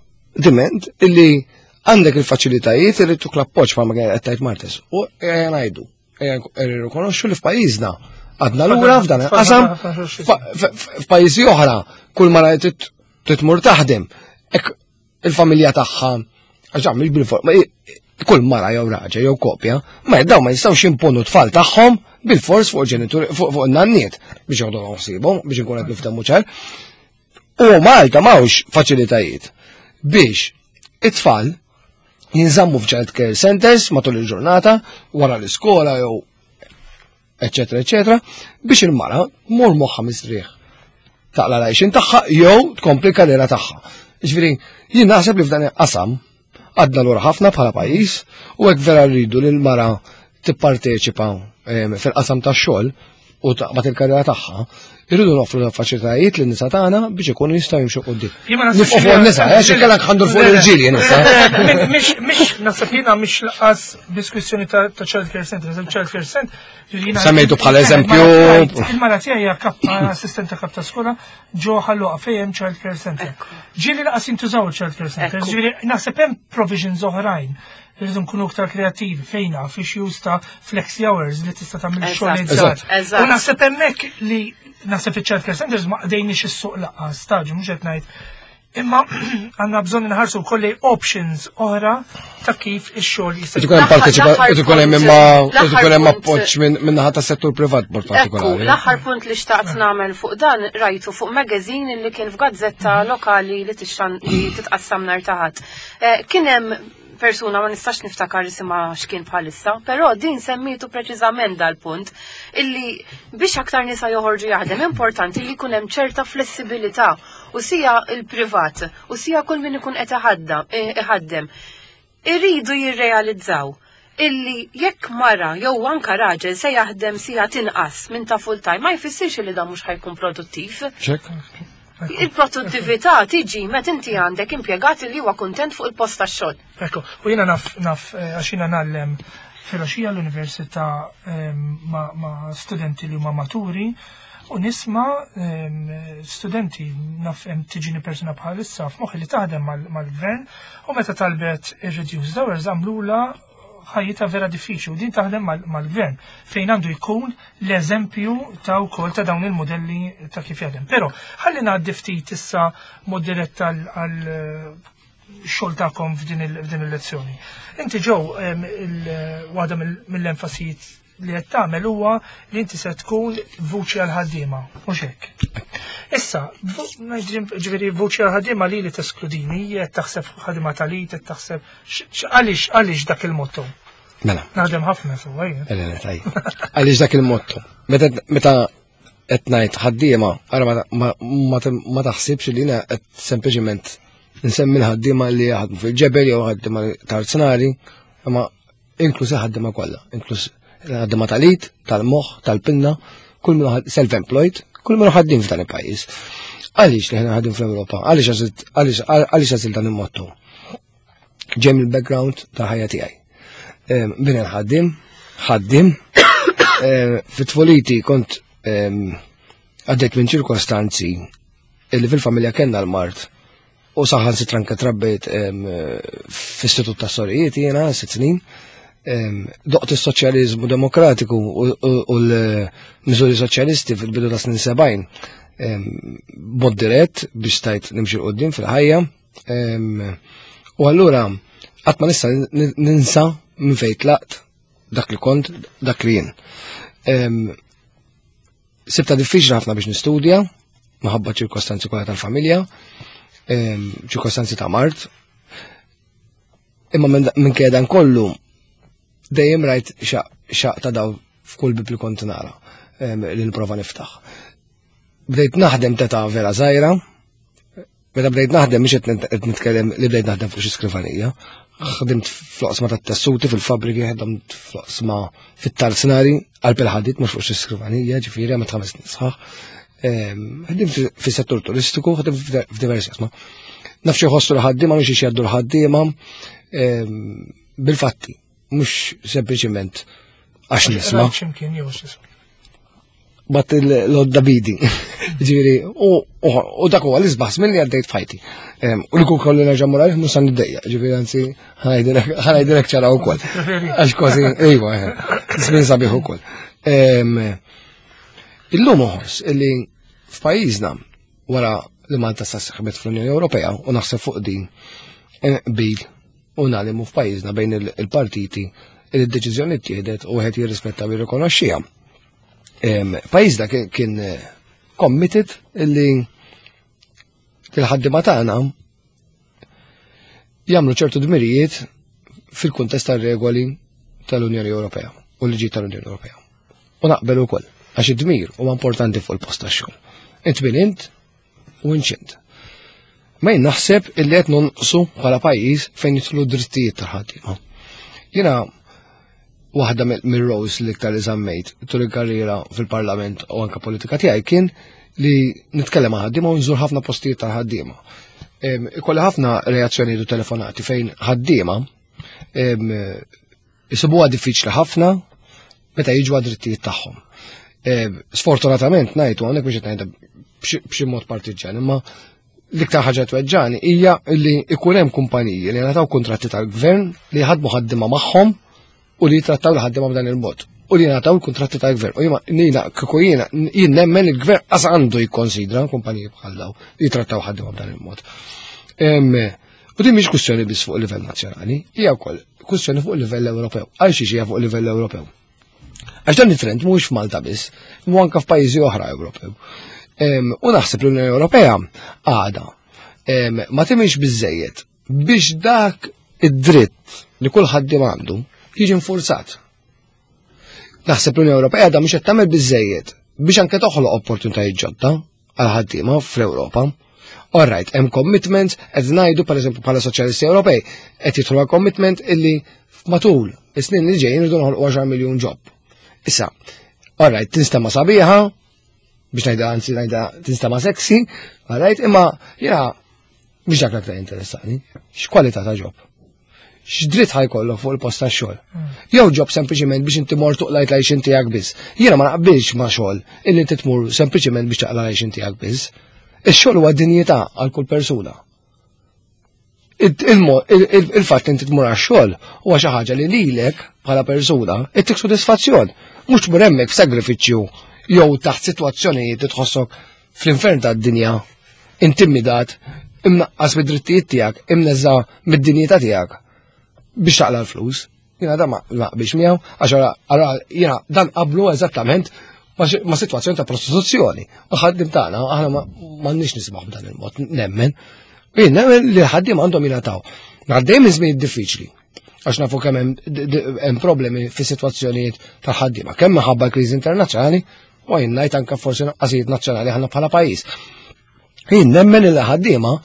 illi għandek il-faċilitajiet irrid tuk l-appoġġ bħalma qed tgħid Martes. U ngħidu, irrikonoxxu li f'pajjiżna għadna lura f'dan il-qasam f'pajjiżi oħra kull mara titmur taħdem hekk il-familja tagħha għax mhix bil-forma kull mara jew raġel jew koppja ma dawn ma jistgħux jimponu tfal tagħhom bil-fors fuq il-ġenituri fuq in-nanniet biex jgħodu ħsiebhom biex inkun qed niftehmu ċar. U Malta m'hawnx faċilitajiet biex it-tfal jinżammu f'child care centers matul il-ġurnata wara l-iskola jew eċetera eċetera biex il-mara mur moħħa mistrieħ taqla l-għajxin tagħha jew tkompli karriera tagħha. Ġifieri jien naħseb li f'dan il-qasam għadna lura ħafna bħala pajjiż u hekk vera rridu li l-mara tipparteċipa fil-qasam tax-xogħol u taqbad il-karriera tagħha, irridu noffru l-faċilitajiet lin nisa tagħna biex ikunu jistgħu jimxu quddiem. Nifqu fuq n-nisa, għax kellek ħandur fuq l-irġieli nisa. Mhix naħseb jiena mhix laqas diskussjoni ta' child care center, child care center. Semmejtu bħala eżempju. Il-mara tiegħi hija assistenta kap ta' skola ġo ħalluqa fejn child care center. Ġieli laqas jintużaw il-child care center, ġifieri naħseb hemm provisions oħrajn. Irridu nkunu aktar kreattivi fejna fiex use ta' flexi hours li tista' tagħmel xogħol iżgħar. U naħseb hemmhekk li naħseb iċ-child care centers ma qdejniex is-suq laqqas staġi mhux qed ngħid. Imma għandna bżonn inħarsu wkoll options oħra ta' kif ix-xogħol jista' ikun hemm parteċipa ikun hemm appoġġ minn naħa tas-settur privat b'mod partikolari. L-aħħar punt li xtaqt nagħmel fuq dan rajtu fuq magazzin li kien f'gazzetta lokali li titqassam nhar ta' ħadd. Kien hemm persuna ma nistax niftakar isimha x'kien bħalissa, però din semmitu preċiżament dal-punt illi biex aktar nisa joħorġu jaħdem importanti li jkun hemm ċerta flessibilità u sija il-privat u sija kull min ikun qed iħaddem. Irridu jirrealizzaw illi jekk mara jew anka raġel se jaħdem sija tinqas minn ta' full time ma jfissirx li dan mhux ħajkun produttiv. Il-produttività tiġi meta inti għandek impjegat li huwa kuntent fuq il-post tax-xogħol. Ekku, u jiena naf għax jiena nagħlem filgħaxija l-Università ma' studenti li huma maturi u nisma' studenti naf hemm tiġini persuna bħalissa f'moħħi li taħdem mal-gvern u meta talbet ir-reduced hours għamlula ħajjita vera diffiċli u din taħdem mal-gvern fejn għandu jkun l-eżempju ta' wkoll ta' dawn il-modelli ta' kif jaħdem. Però ħalli ngħaddi ftit issa mod dirett għal xogħol tagħkom f'din il-lezzjoni. Inti ġew waħda mill-enfasijiet li qed tagħmel huwa li inti se tkun vuċi għal ħaddiema, mhux hekk. Issa, ġifieri vuċi għal ħaddiema li teskludini, qed taħseb ħaddiema tal-li, qed taħseb għaliex dak il-motto. Mela. Naħdem ħafna fuq għaliex dak il-motto. Meta qed ngħid ħaddiema ara ma taħsibx li jiena qed sempliċement nsemmi l-ħaddiema li jaħdmu fil-ġebel jew ħaddiema tal-snari, imma inkluż ħaddiema kollha, inkluż ħaddiema tal-id, tal-moħħ, tal-pinna, kull minnu self-employed, kull minnu ħaddim f'dan il-pajjiż. Għaliex li ħna ħaddim fl-Ewropa? Għaliex għażil dan il-motto? Ġej mill-background ta' ħajja tiegħi. Bina ħaddim, fit-tfoliti kont għaddejt minn ċirkostanzi illi fil-familja kellna l-mart u saħħan sitranka trabbejt f'istitut ta' sorijiet jiena 6 snin. Doqt is-soċjaliżmu demokratiku u l-miżuri soċjalisti fil-bidu ta' snin 70 bod dirett biex tajt nimxi qudiem fil-ħajja. U allura qatt ma nista' ninsa minn fejn tlaqt dak li kont, dak li jien. Sibta diffiċli ħafna biex nistudja, maħabba ċirkostanzi kollha tal-familja, ċirkostanzi ta' mart. Imma minn kedan kollu dejjem rajt xaq ta' daw f'kull bibli kont nara li nipprova niftaħ. Bdejt naħdem teta' vera żgħira, meta bdejt naħdem mhix qed nitkellem li bdejt naħdem fuq xi skrivanija. ħdimt fl-oqsma tat-tessuti fil-fabriki, ħdimt fl-oqsma fit-tarsnari, għalpil ħadit mhux fuq xi skrivanija, ġifieri għamet 5 snin sħaħ. Ħdimt fis-settur turistiku, ħdimt f'diversi qisma. Naf xi ħossu l-ħaddiema mhux jgħaddu l-ħaddiema bil-fatti, mhux sempliċement għax nisma'. Bat l-odda bidi, ġiri, u dak huwa l-isbaħs minn li għaddejt fajti. U li kun kollu nerġa' morali, mhux san niddejja, ġiri għanzi ħanajdilek ċara wkoll. Għax kważi, ejwa, żmien sabiħ ukoll. Illum uħoss illi f'pajjiżna wara li Malta saħħbet fl-Unjoni Ewropea u naħseb fuq din bil u nagħlimu f'pajjiżna bejn il-partiti il-deċiżjoni ttieħdet u wieħed jirrispetta u jirrikonoxxiha. Pajjiżna kien committed illi l-ħaddiema tagħna jagħmlu ċertu dmirijiet fil-kuntest tar-regoli tal-Unjoni Ewropea u l-liġi tal-Unjoni Ewropea. U naqbel ukoll għax id-dmir huwa importanti fuq il-post tax-xogħol. Int bilint u inċint. Ma jien naħseb illi qed nonqsu bħala pajjiż fejn jidħlu drittijiet tal-ħaddiema. Jiena waħda mir-rows li iktar iżammejt tul il-karriera fil-Parlament u anke politika tiegħi kien li nitkellem ma' ħaddiema u nżur ħafna postijiet tal-ħaddiema. Ikolli ħafna reazzjonijiet u telefonati fejn ħaddiema isibuha diffiċli ħafna meta jiġu għad-drittijiet tagħhom. Sfortunatament ngħidu hawnhekk biex qed ngħidha b'xi mod partiġjan, imma l-iktar ħaġa tweġġani hija li ikun hemm kumpaniji li nagħtaw kuntratti tal-gvern li jħaddmu ħaddiema magħhom u li jitrattaw l-ħaddiema b'dan il-mod. U li nagħtaw il-kuntratti tal-gvern. U jien nemmen il-gvern qas għandu jikkonsidra kumpaniji bħal daw li jitrattaw ħaddiema b'dan il-mod. U din mhix kwistjoni biss fuq livell nazzjonali, hija wkoll kwistjoni fuq livell Ewropew. Għal xi hija fuq livell Ewropew. Għax dan it-trend mhuwiex f'Malta biss, imma anke f'pajjiżi oħra Ewropew. U naħseb l-Unjoni Ewropea għada ma timiex biżejjed biex dak id-dritt li kull ħaddiem għandu jiġi infurzat. Naħseb l-Unjoni Ewropea għada mhux qed tagħmel biżejjed biex anke toħloq opportunitajiet ġodda għal ħaddiema fl-Ewropa. Alright, hemm commitments qed ngħidu pereżempju bħala Soċjalisti Ewropej qed jidħlu għal commitment illi matul is-snin li ġejjin irridu noħolqu 10 miljun job. Issa, alright, tinstema' sabiħa biex ngħidha tinstema' sexy, alright, imma jiena biex dak aktar interessani, x'kwalità ta' job? X'dritt ħajkollok fuq il-post tax-xogħol? Jew job sempliċement biex inti mort tuqlajt l-għajxin tiegħek biss. Jiena ma naqbilx ma' xogħol illi inti tmur sempliċement biex taqla l-għajxin tiegħek biss. Ix-xogħol huwa dinjità għal kull persuna. Il-fatt li inti tmur għax-xogħol huwa xi ħaġa li lilek bħala persuna ittik sodisfazzjon. Mhux tmur hemmhekk f'sagrifiċċju jew taħt sitwazzjonijiet li tħossok fl-infern tad-dinja, intimidat, imnaqqas mid-drittijiet tiegħek, imneżża mid-dinjità tiegħek biex taqla l-flus. Jiena dan ma naqbilx miegħu għax jiena dan qablu eżattament ma' sitwazzjoni ta' prostituzzjoni. U ħaddim tagħna aħna m'għandniex nisimgħu b'dan il-mod, nemmen. Jien nemmen li ħaddiem għandhom jingħataw. Għaddejjem minn żmien diffiċli għax nafu kemm hemm problemi fis-sitwazzjonijiet tal-ħaddiema, kemm minħabba l-kriżi internazzjonali u jien ngħid anke forsi naqqasijiet nazzjonali aħna bħala pajjiż. Jien nemmen li ħaddiema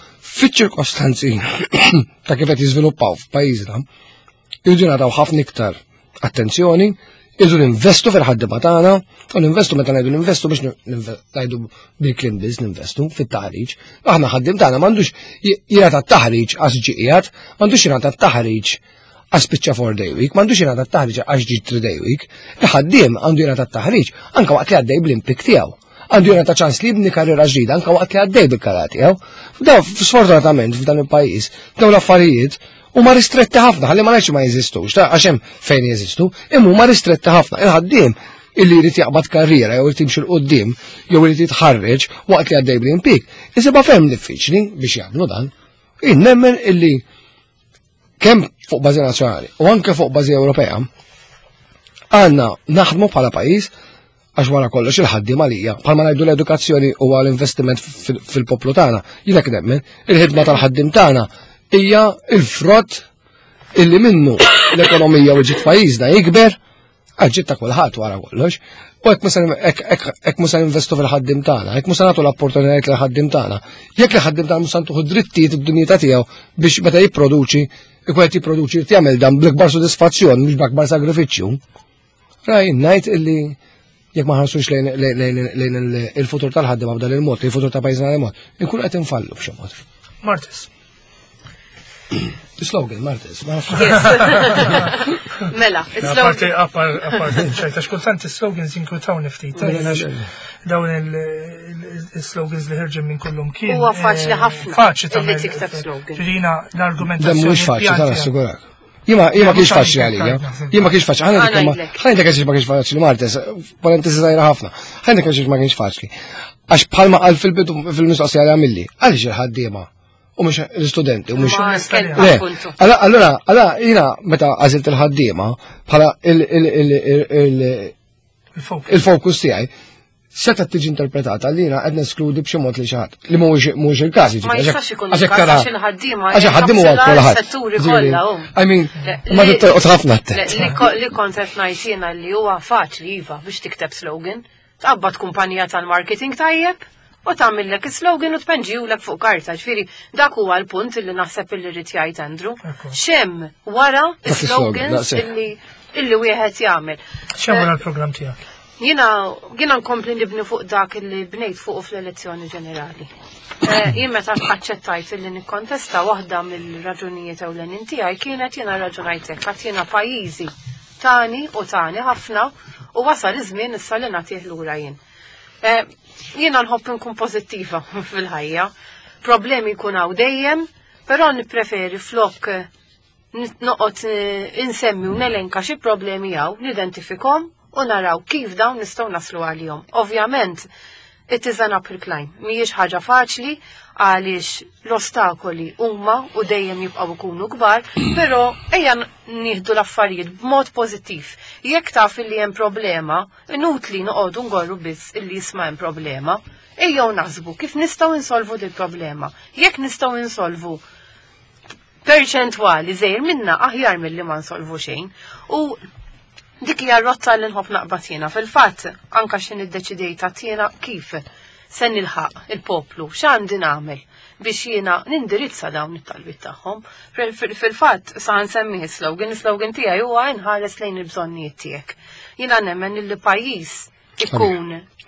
fiċ-ċirkostanzi ta' kif qed jiżviluppaw f'pajjiżna, irridu nagħtaw ħafna iktar attenzjoni, irridu ninvestu fil-ħaddiema tagħna, u ninvestu meta ngħidu ninvestu biex ngħidu bil-kliem biss ninvestu fit-taħriġ. Aħna ħaddim tagħna m'għandux jingħata t-taħriġ għax ġie qiegħed, m'għandux jingħata t-taħriġ għax spiċċa 4-day week, m'għandux jingħata t-taħriġ għax ġie 3-day week. Il-ħaddiem għandu jingħata t-taħriġ anke waqt li għaddej bl-impik tiegħu. Għandu jingħata ċans li jibni karriera ġdida anke waqt li għaddej bil-karriera tiegħu. Sfortunatament f'dan il-pajjiż dawn l-affarijiet huma ristretti ħafna, ħalli ma ngħidx ma jeżistux, għax hemm fejn jeżistu, imma huma ristretti ħafna. Il-ħaddiem illi jrid jaqbad karriera jew jrid jimxi l qudiem jew jrid jitħarreġ waqt li għaddej bl-impik, isibha ferm diffiċli biex jagħmlu dan. Nemmen illi kemm fuq bażi nazzjonali u anke fuq bażi Ewropea għandna naħdmu bħala pajjiż għax wara kollox il-ħaddiem għalija bħalma ngħidu l-edukazzjoni huwa l-investiment fil-poplu tagħna. Jiena nemmen il-ħidma tal-ħaddiem tagħna hija il-frott illi minnu l-ekonomija u ġit pajjiżna jikber għalġit ta' kulħadd wara kollox. U hekk musa investu fil-ħaddim tagħna, hekk musa nagħtu l-opportunitajiet lill-ħaddim tagħna. Jekk il-ħaddim tagħna musa ntuħu drittijiet id-dinjità tiegħu biex meta jipproduċi, ikun qed jipproduċi jagħmel dan bl-ikbar sodisfazzjon mhux b'akbar sagrifiċċju. Raj ngħid illi jekk ma ħarsux lejn il-futur tal-ħaddim b'dan il-mod, il-futur ta' pajjiżna il-mod, inkun qed infallu b'xi mod. Martis. Slogan, Martis. Mela, slogan. Apparti, ċajta xkultant il-slogans jinkwitaw niftit. Dawn il-slogans li ħirġem minn kullum kien. Huwa faċli ħafna. Faċli ta' li tikteb slogan. Ġirina l-argumentazzjoni. Mhux faċli, ta' assigurak. Jima kienx faċli għalija. Jima kienx faċli. Ħajnek għax ma kienx faċli, Martis. Parentesi żgħira ħafna. Ħajnek għax ma kienx faċli. Għax bħalma qal fil-bidu fil-mistoqsija li għamilli. Għaliex il-ħaddiema u mux l-studenti, u mux. Allora, jina meta għazilt il-ħaddiema bħala il-fokus tiegħi seta tiġi interpretata li jina qed neskludi b'xi mod li xi ħadd li mhux il-każ Ma jistax ikun il-każ għax il-ħaddiema huwa kulħadd. setturi kollha hu. I mean, ma tittoqgħod ħafna li kont qed ngħid jiena li huwa faċli iva biex tikteb slogan, tqabbad kumpanija tal-marketing tajjeb, u tagħmillek is-slogan u tpenġiwlek fuq karta. Ġifieri dak huwa l-punt illi naħseb illi rrid jgħid Andrew. X'hemm wara is-slogans illi wieħed jagħmel. X'hemm wara l-programm tiegħek? Jiena nkompli nibni fuq dak illi bnejt fuq fl-elezzjoni ġenerali. Jien meta aċċettajt illi nikkontesta waħda mill-raġunijiet ewlenin tiegħi kienet jiena raġunajt hekk għad jiena pajjiżi tani u tani ħafna u wasal iż-żmien issa li nagħtih lura jien. Jiena nħobb nkun pożittiva fil-ħajja. Problemi jkun hawn dejjem, però nippreferi flok noqgħod insemmi u nelenka xi problemi hawn, nidentifikhom u naraw kif dawn nistgħu naslu għalihom. Ovvjament, it is an uphill climb. Mhijiex ħaġa faċli għaliex l-ostakoli huma u dejjem jibqgħu jkunu kbar, però ejja nieħdu l-affarijiet b'mod pożittiv. Jekk taf illi hemm problema, inutli noqogħdu ngorru biss illi jisma' hemm problema, ejjew naħsbu kif nistgħu insolvu dil problema. Jekk nistgħu insolvu perċentwali żejr minna aħjar milli ma nsolvu xejn. U dik hija r-rotta li nħobb naqbad jiena. Fil-fatt anke xi niddeċidejta tiena kif se nilħaq il-poplu x'għandi nagħmel biex jiena nindirizza dawn it-talbiet tagħhom. Fil-fatt sa nsemmih is-slogan tiegħi huwa inħares lejn il-bżonnijiet tiegħek. Jiena nemmen li pajjiż ikun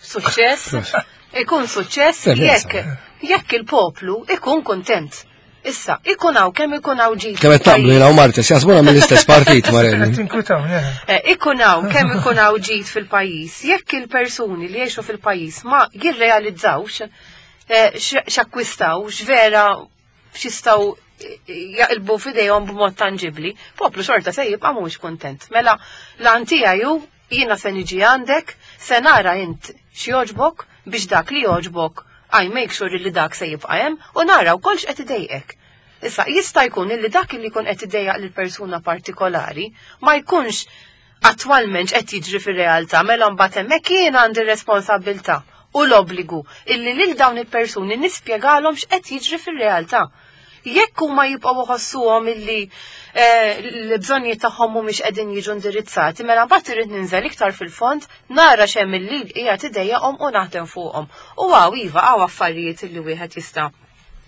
suċċess jekk il-poplu ikun kuntent. Issa, ikun hawn ġid. Kemm qed taqblu jiena u Martis, jasbuna mill-istess partit Marelli. Ikun hawn ġid fil-pajjiż, jekk il-persuni li jgħixu fil-pajjiż ma jirrealizzawx x'akkwistaw, x'vera x'jistgħu jaqilbu f'idejhom b'mod tanġibbli, poplu xorta se jibqa' mhux kuntent. Mela l-għan tiegħu jiena se niġi għandek, se nara int x'jogħġbok biex dak li jogħġbok I make sure li dak se jibqa' hemm u nara wkoll x'qed idejqek. Issa jista' jkun li dak li jkun qed idejjaq lil persuna partikolari ma jkunx attwalment qed jiġri fir-realtà mela mbagħad hemmhekk jien għandi responsabilità u l-obbligu illi lil dawn il-persuni nispjegalhom x'qed jiġri fir-realtà. Jekk huma jibqgħu ħossuhom illi l-bżonnijiet tagħhom mhumiex qegħdin jiġu indirizzati, mela mbagħad irid ninżel iktar fil-fond nara x'hemm illi qiegħed idejjaqhom u naħdem fuqhom. U iva hawn affarijiet illi wieħed jista'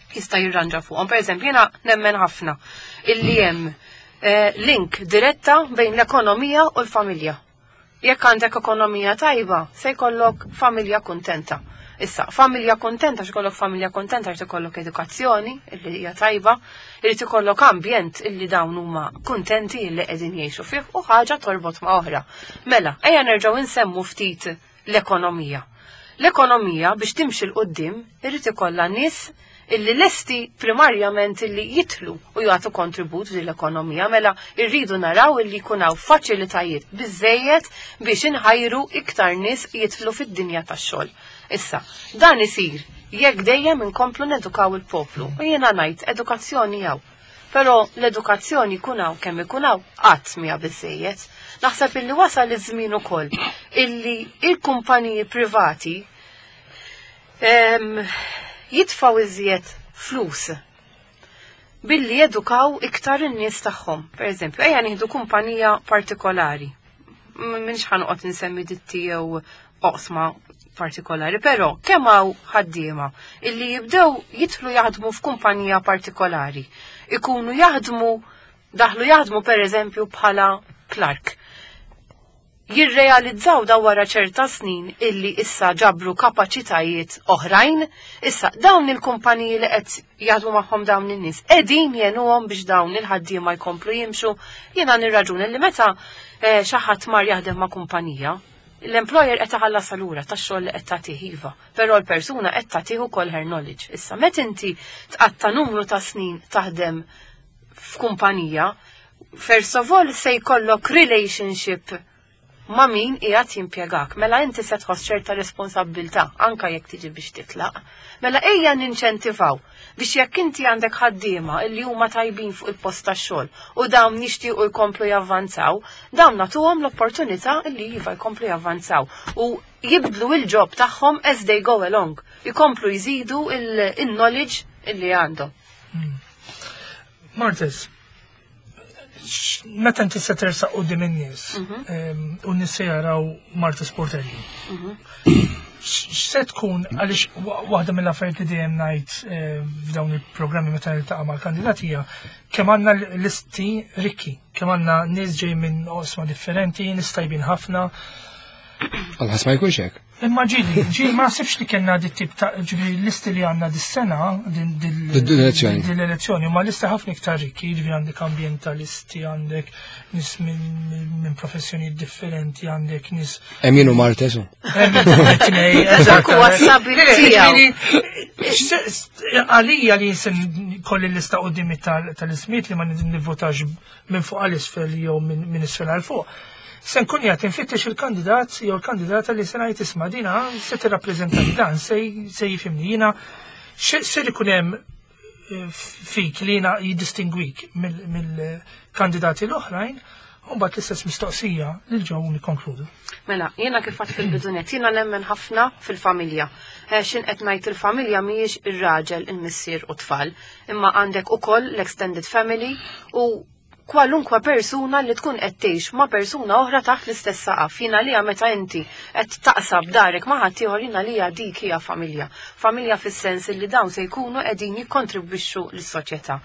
jista' jirranġa fuqhom. Pereżempju jiena nemmen ħafna illi hemm link diretta bejn l-ekonomija u l-familja. Jekk għandek ekonomija tajba, se jkollok familja kuntenta. Issa, familja kontenta, xikollok familja kontenta, jrid ikollok edukazzjoni, illi hija tajba, jrid ikollok ambjent illi dawn huma kuntenti illi qegħdin jgħixu fih u ħaġa torbot ma' oħra. Mela, ejja nerġgħu insemmu ftit l-ekonomija. L-ekonomija biex timxi l-qudiem irid ikollha nies illi lesti primarjament illi jitlu u jagħtu kontribut din l-ekonomija, mela irridu naraw illi jkun hawn faċilitajiet biżejjed biex inħajru iktar nies jitlu fid-dinja tax-xogħol. Issa, dan isir jekk dejjem inkomplu nedukaw il-poplu. U jiena ngħid edukazzjoni hawn. Però l-edukazzjoni jkun hawn kemm ikun hawn qatt miha biżejjed. Naħseb illi wasal iż-żmien ukoll illi il-kumpaniji privati jitfaw iżjed flus billi edukaw iktar in-nies tagħhom. Pereżempju, ejja nieħdu kumpanija partikolari. Minx ħanqod insemmi ditti jew oqsma partikolari, però kemm hawn ħaddiema illi jibdew jidħlu jaħdmu f'kumpanija partikolari, ikunu daħlu jaħdmu pereżempju bħala Clark. Jirrealizzaw daw wara ċerta snin illi issa ġabru kapaċitajiet oħrajn, issa dawn il-kumpaniji li qed jaħdmu magħhom dawn in-nies qegħdin jenuhom biex dawn il-ħaddiema jkomplu jimxu. Jiena nirraġun li meta xi ħadd mar jaħdem ma' kumpanija, l-employer qed taħallas lura tax-xogħol li qed tagħtih iva, però l-persuna qed tagħtih ukoll her knowledge. Issa meta inti tqatta' numru ta' snin taħdem f'kumpanija, first of all se jkollok relationship ma' min qiegħed jimpjegak. Mela inti se tħoss ċerta responsabbiltà anke jekk tiġi biex titlaq. Mela ejja ninċentivaw biex jekk inti għandek ħaddiema illi huma tajbin fuq il-post tax-xogħol u dawn nixtiequ jkomplu javvanzaw, dawn nagħtuhom l-opportunità illi iva jkomplu javvanzaw u jibdlu il-job tagħhom as they go along, jkomplu jżidu il-knowledge illi għandhom. Martes, meta inti se tersaq qudiem in-nies u n-nies se jaraw Marta Sportelli. X'se tkun għaliex waħda mill-affarijiet li dejjem ngħid f'dawn il-programmi meta niltaqa' mal-kandidatija kemm għandna listi rikki, kemm għandna nies ġej minn oqsma differenti, nies tajbin ħafna. Għalħas ma jkunx hekk. Imma ġili ma sibx li kellna dit-tip ta' listi li għandna dis-sena din-elezzjoni, ma lista ħafna iktar rikki, għandek ambjentalisti, għandek nis minn professjoni differenti, għandek nis. Eminu Martesu. Dak huwa s-sabir tiegħu. Għalija li jinsen kolli lista qudiemi tal-ismiet li ma nivvotax minn fuq għal-isfel jew minn isfel għal fuq. Se nkun jgħat infittex il-kandidat jew il-kandidata li se ngħid isma' dina se tirrappreżentani dan se jifhimni jiena se ikun hemm fik li jiena jiddistingwik mill-kandidati l-oħrajn u mbagħad l-istess mistoqsija lil ġew nikkonkludu. Mela, jiena kif qatt fil-bidunet, jiena nemmen ħafna fil-familja. X'in qed ngħid il-familja mhijiex ir-raġel, il-missier u tfal, imma għandek ukoll l-extended family u kwalunkwa persuna li tkun qed tgħix ma' persuna oħra taħt l-istess saqaf. Jiena liha meta inti qed taqsab darek ma' ħadd ieħor jiena liha dik hija familja. Familja fis-sens li dawn se jkunu qegħdin jikkontribwixxu lis-soċjetà.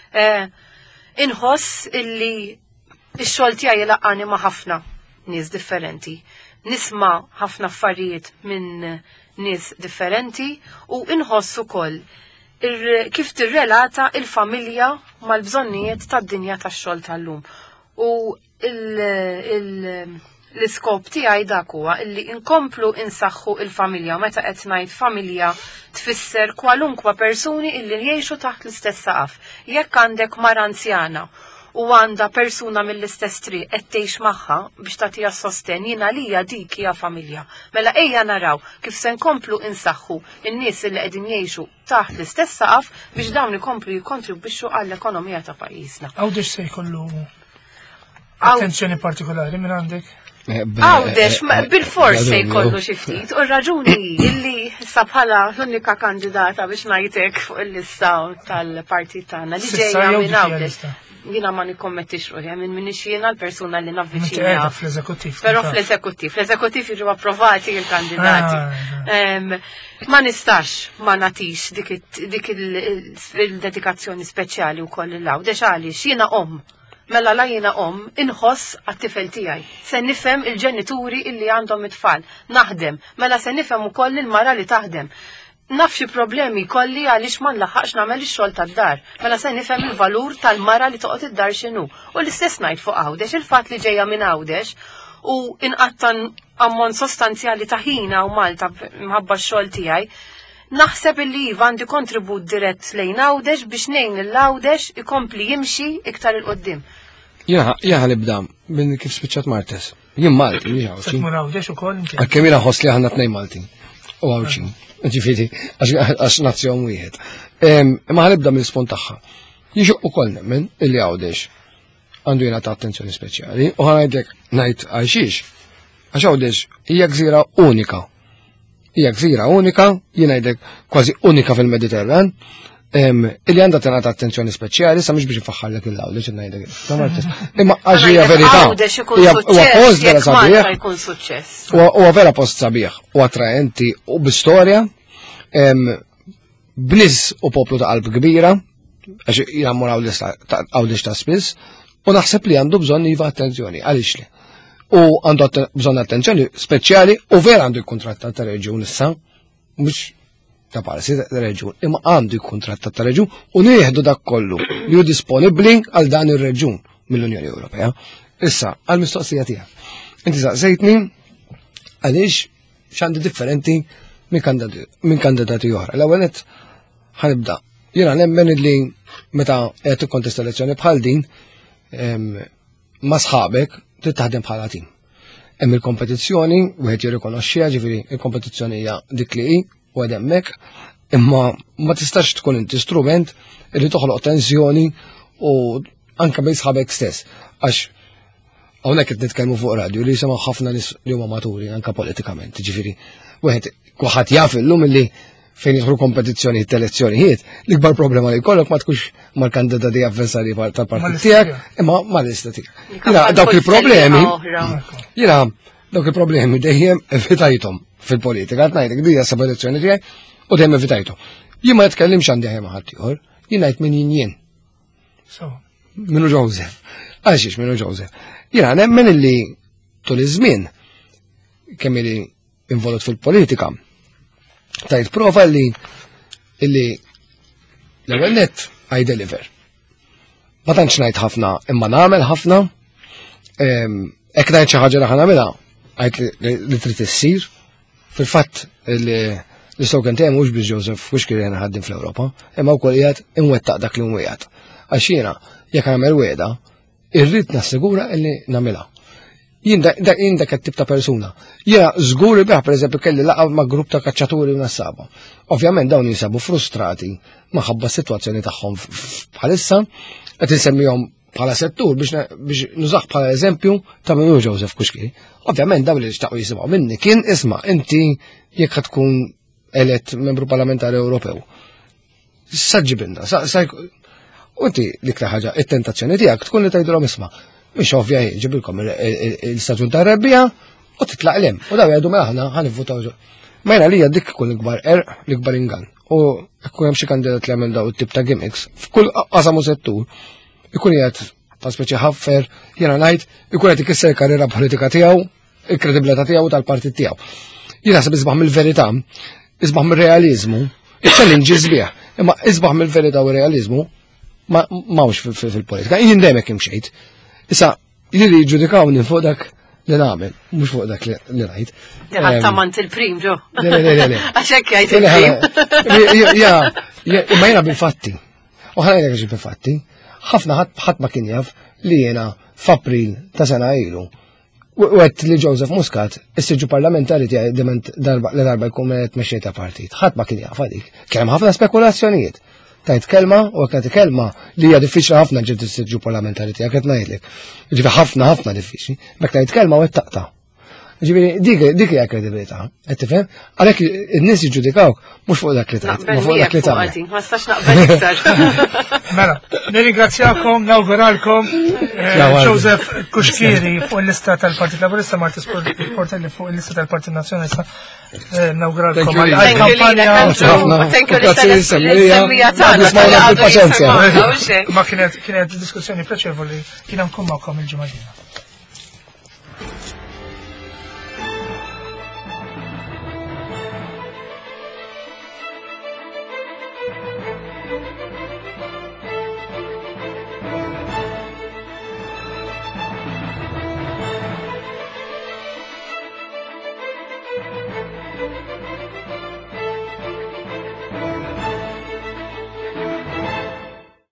Inħoss illi x-xogħol tiegħi laqqani ma' ħafna nies differenti. Nisma' ħafna affarijiet minn nies differenti u inħoss ukoll kif tirrelata il-familja mal-bżonnijiet tad-dinja tax-xogħol tal-lum. U l-iskop tiegħi dak huwa illi inkomplu insaħħu il-familja. Meta qed ngħid familja tfisser kwalunkwa persuni illi jgħixu taħt l-istess saqaf. Jekk għandek mara anzjana u għandha persuna mill-istess triq qed tgħix magħha biex tagħtiha sosten jiena lija dik hija familja. Mela ejja naraw kif se nkomplu insaħħu in-nies li qegħdin jgħixu taħt l-istess saqaf biex dawn ikomplu jikkontribwixxu għall-ekonomija ta' pajjiżna. Għawdex se jkollu attenzjoni partikolari minn għandek? Għawdex, bil-fors se jkollu xi ftit, u r-raġuni illi sa bħala l-unika kandidata biex ngħidlek fuq il-lista tal-partit tagħna li ġejja minn għawdex. jiena ma nikkommettix ruħi minn minix jiena l-persuna li Qiegħda navviċinja. fl-eżekuttiv. Però fl-eżekuttiv jiġu approvati il-kandidati. Ma nistax ma natix dik il-dedikazzjoni speċjali wkoll il-għawdex għaliex jiena Mela la jiena inħoss għat-tifel tiegħi. Se nifhem il-ġenituri illi għandhom it-tfal. Naħdem, mela se nifhem ukoll il-mara li taħdem. Naf xi problemi kolli għaliex ma nlaħħaqx nagħmel ix-xogħol tad-dar. Mela se nifhem il-valur tal-mara li toqgħod id-dar x'inhu. U l-istess ngħid fuq Għawdex, il-fatt li ġejja minn Għawdex u inqattan ammont sostanzjali ta' ħina u Malta mħabba x-xogħol tiegħi. Naħseb illi Iva għandi kontribut dirett lejn Għawdex biex ngħin l-Għawdex ikompli jimxi iktar il-qoddim. Jaha nibda minn kif spiċċat Martes. Jien Malti, mhix Għawċin. Tmur Għawdex ukoll inti. Kemm jiena ħoss li aħna tnejn Malti. U Għawċin. Ġifieri għax nazzjon wieħed. Imma ħanibda mill-ispont tagħha. Jixuq ukoll nemmen illi Għawdex għandu jingħata attenzjoni speċjali u ħanajdlek ngħid għalxiex. Għax Għawdex hija gżira unika. Hija gżira unika, jien ngħidlek kważi unika fil-Mediterran, illi għandha tingħata attenzjoni speċjali sa mhux biex ifaħħarlek il-Għawdex ngħidlek. Imma għax hija verità. Huwa post vera sabiħ. Huwa vera post sabiħ u attraenti u b'istorja, b'nies u poplu ta' qalb kbira, għax jgħammur Għawdex ta' spiss, u naħseb li għandu bżonn iva attenzjoni, għaliex li. U għandu bżonn attenzjoni speċjali u vera għandu jkun trattat ta' reġjun issa, mhux ta' parsi ta' reġjun, imma għandu jkun trattat ta' reġjun u nieħdu dak kollu li hu disponibbli għal dan ir-reġjun mill-Unjoni Ewropea. Issa, għall-mistoqsija tiegħek. Inti saqsejtni għaliex x'għandi differenti minn kandidati oħra. L-ewwel nett ħanibda. Jiena nemmen li meta qed tikkontesta elezzjoni bħal din ma' sħabek trid taħdem bħala tim. Hemm il-kompetizzjoni, wieħed jirrikonoxxiha, ġifieri il-kompetizzjoni hija dik li hi u għed hemmhekk, imma ma tistax tkun inti strument li toħloq tensjoni u anke bejn sħabek stess. Għax hawnhekk qed nitkellmu fuq radju li jisimgħu ħafna nies li huma maturi anke politikament, ġifieri wieħed kulħadd jaf illum illi fejn jidħlu kompetizzjonijiet tal-elezzjonijiet, l-ikbar problema li jkollok ma tkunx mal-kandidati avversari tal-partit tiegħek, imma mal-lista tiegħek. Jiena dawk il-problemi dejjem evitajthom fil-politika, qed ngħidlek dija sa elezzjoni tiegħek u dejjem evitajthom. Jien ma nitkellimx għandi ħema ħadd ieħor, jien ngħid min jien. Minu Joseph. Għaliex minu Joseph. Jiena nemmen illi tul iż-żmien kemm ili involut fil-politika tajt prova li l-ewwel nett I deliver. Ma tantx ngħid ħafna imma nagħmel ħafna, hekk ngħid xi ħaġa li ħanagħmilha għid li trid issir. Fil-fatt l-slogan tiegħi mhux biex Joseph mhux kien ħaddim fl-Ewropa, imma wkoll qiegħed inwettaq dak li nwiegħed. Għax jiena jekk nagħmel wiegħda, irrid nassigura li nagħmilha. Jien dak it-tip ta' persuna. Jiena żgur li pereżempju kelli laqgħa ma' grupp ta' kaċċaturi u nassaba. Ovvjament dawn jinsabu frustrati minħabba s-sitwazzjoni tagħhom bħalissa qed insemmihom bħala settur biex nużaħ bħala eżempju ta' minnu Joseph Kuxki. Ovvjament dawn li xtaqgħu jisimgħu minni kien isma' inti jekk qed tkun elett membru parlamentari Ewropew. Saġġibinna, u inti l-iktar ħaġa it-tentazzjoni tiegħek tkun li tgħidulhom isma' mhix ovvja ġibilkom il-staġun ta' rebbija u titlaq lem. U daw jgħidu mela aħna ħanivvutaw. Ma jiena li dik ikun l-ikbar l-ikbar ingan. U jkun hemm xi kandidat li jagħmel daw it-tip ta' gimmicks f'kull qasam u settur ikun qiegħed ta' speċi ħaffer, jiena ngħid, ikun qed ikisser karriera politika tiegħu, il-kredibilità tiegħu tal-partit tiegħu. Jien naħseb isbaħ mill-verità, isbaħ mill-realiżmu, iċ-challenge sbieħ, imma isbaħ mill-verità u realiżmu mawx fil-politika. Jien dejjem hekk imxejt. Issa, jiri ġudikawni fuq dak li nagħmel, mhux fuq dak li ngħid. Ħattamant il-prim ġo. Le. Għaxek jgħid il-prim. Imma jiena bil-fatti. U ħana jgħid bil-fatti. Ħafna ħadd ma kien jaf li jiena f'April ta' sena ilu. U għedt li Joseph Muscat, is-siġġu parlamentari tiegħi li darba jkun qed mexxej ta' partit. Ħadd ma kien jaf għalik. Kien hemm ħafna spekulazzjonijiet. Tajt kelma u għet kelma li hija diffiċli ħafna ġiet is-siġġu parlamentari tiegħek qed ngħidlek. Ġifieri ħafna diffiċli, mek tajt kelma u qed taqta'. Ġifieri dik hija kredibilità, qed tifhem? Għalhekk in-nies jiġġudikawk mhux fuq dak li tgħid, ma fuq dak li tagħmel. Ma stax naqbel iktar. Mela, nirringrazzjakom, nawguralkom Joseph Kuxkieri fuq il-lista tal-Partit Laburista, Martis Portelli fuq il-lista tal-Partit Nazjonalista. Nawguralkom għal-kampanja. Thank you l-istennija tagħna. Ma kienet diskussjoni preċevoli, kien nkun magħkom il-ġimgħa.